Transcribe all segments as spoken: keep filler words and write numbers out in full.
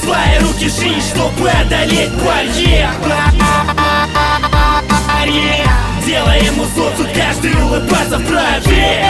свои руки жизнь, чтобы одолеть барьер. Делаем узор, тут каждый улыбается вправе.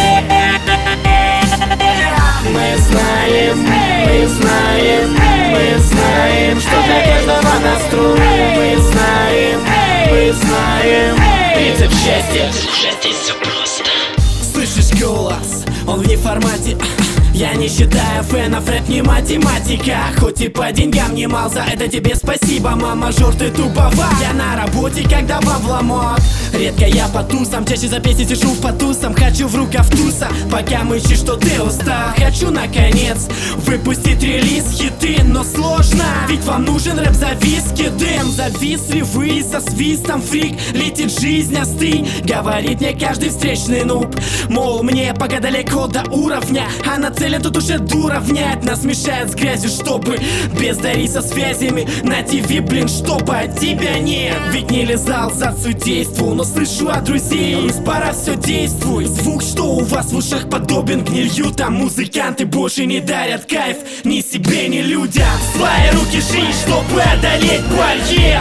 Мы знаем, мы знаем, мы знаем, что для каждого настрой. Мы знаем, мы знаем, Рецепт счастья. счастье все просто. Слышишь голос, он в неформате. Я не считаю фенов, рэп не математика. Хоть и по деньгам не мал, за это тебе спасибо, мама, жор ты тупова. Я на работе, когда вам вломок. Редко я по тусам, чаще за песни сижу в потусам. Хочу в рукав туса, пока мычишь, что ты устал. Хочу наконец выпустить релиз, хиты, но сложно, ведь вам нужен рэп за виски. Дэм, зависли вы со свистом, фрик, летит жизнь, остынь. Говорит мне каждый встречный нуб, мол, мне пока далеко до уровня, а на цели тут уже дура внять. Нас мешает с грязью, чтобы без дари со связями на ТВ, блин, чтобы от тебя нет. Ведь не лизал за судейству, но слышу от друзей, пора все действуй. Звук, что у вас в ушах, подобен гнилью. Там музыканты больше не дарят кайф ни себе, ни людям. Свои руки жизнь, чтобы одолеть барьер.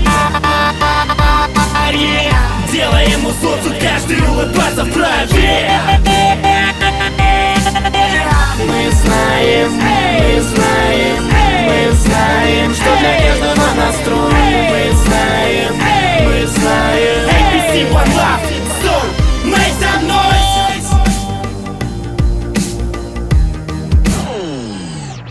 Делаем узор, тут каждый улыбается вправе. Мы знаем,